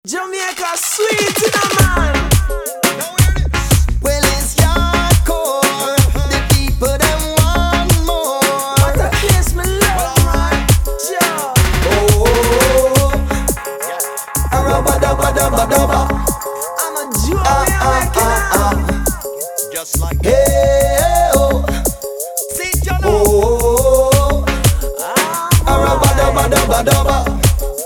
Jamaica sweet in a man. Well, it's hardcore. The people them want more. What a kiss, me love, man. Joe. Oh, a rubba dubba dubba dubba. I'm a Jamaican. Just like Hey, oh, see John. oh, a rubba dubba dubba dubba.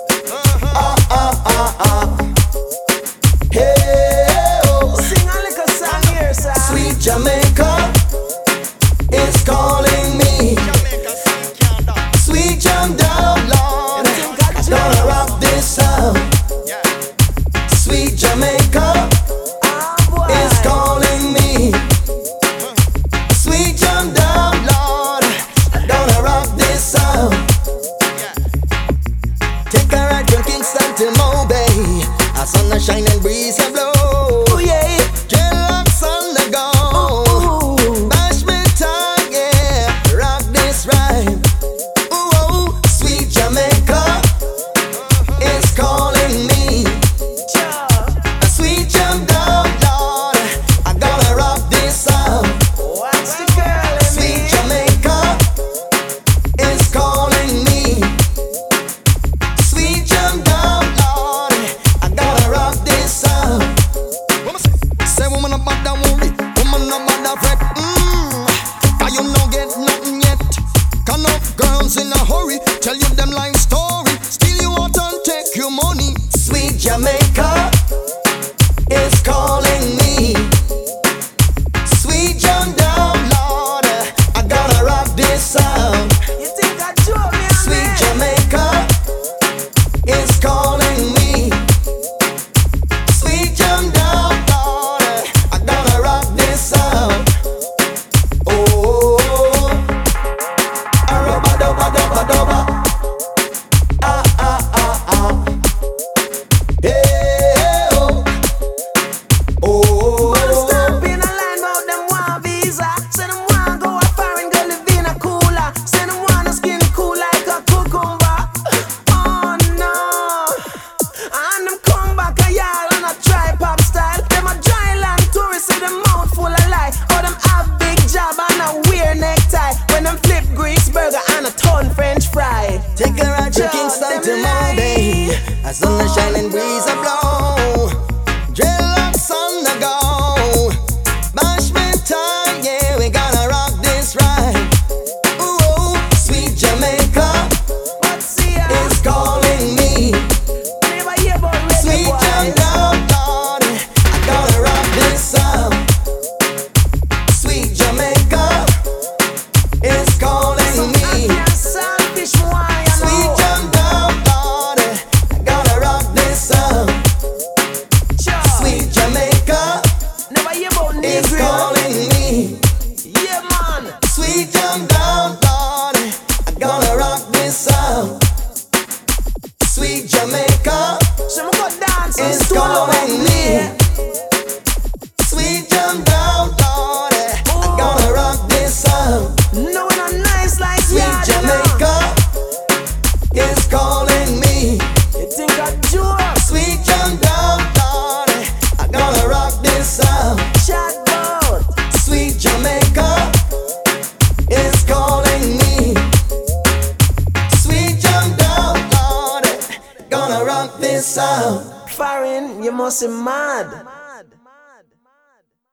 Hey, oh, Sing a little song here, sir. sweet Jamaica is calling me. Jamaica see can't dance. Sweet jam down, Lord. You think I Gonna rock this sound. Yeah. Sweet Jamaica boy. is calling me. Sweet jam down, Lord. Gonna rock this sound. Yeah. Take a ride from Kingston to Mobay. A sun a shine and breeze can blow. Oh, yeah. Dreadlocks on the go. Ooh. Bash me tongue, yeah. Rock this rhyme. Ooh, oh, sweet Jamaica is calling me. Joe. A sweet jam down, Lord. I'm gonna rock this sound. What's the girl in Sweet me? Jamaica is calling me. Sweet jam down, Lord. I'm gonna rock this sound. What me say? Say woman about that worry, woman about that fret. Cause you no get nothing yet. Can up girls in a hurry, tell you them life story. Steal you out and take your money. Sweet Jamaica is calling me. Sweet jam down, Lord. I gotta rock this sound. You think I drove me on Sweet me? Jamaica is calling me. Sweet jam down, Lord. I gotta rock this sound. Oh, a rubba dubba dubba dubba. Ah ah ah ah. Hey oh, Wanna oh. stop in a line about them want visa. Say them want go a foreign girl live in a cooler. Say them want a skin cool like a cucumber. Oh no. And them come back a yard on a tripod style. Them a dry land tourists with them mouth full of lie. Oh, them have big job and a weird necktie. When them flip Greeks burger and a ton French fry. Take a ride to Kingston to Mobay. A sun a shining breeze a blow. Dreadlocks on the go. Bash me time, yeah, we gonna rock this ride. Ooh, oh, sweet Jamaica But see ya. is calling me. Never hear about reggae Sweet jam boys. down, Lord, I gotta rock this sound. Sweet Jamaica is calling me. I can't selfish why you Sweet know. jam down, Lord, I gotta rock this sound. Sure. Sweet Jamaica Never hear about is Negro. calling me. Yeah, man. Sweet jam down, Lord, I gotta rock this sound. Sweet Jamaica So me go dance and is stool over calling me. me. Sweet jam down, Lord, I gotta rock this sound. No one a nice like Sweet yard, you know. Jamaica is calling me. You think I joke? Sweet jam down, Lord, I gotta rock this sound. Chat bout. Sweet Jamaica is calling me. Sweet jam down, Lord, gonna rock this sound. Foreign, you must be mad.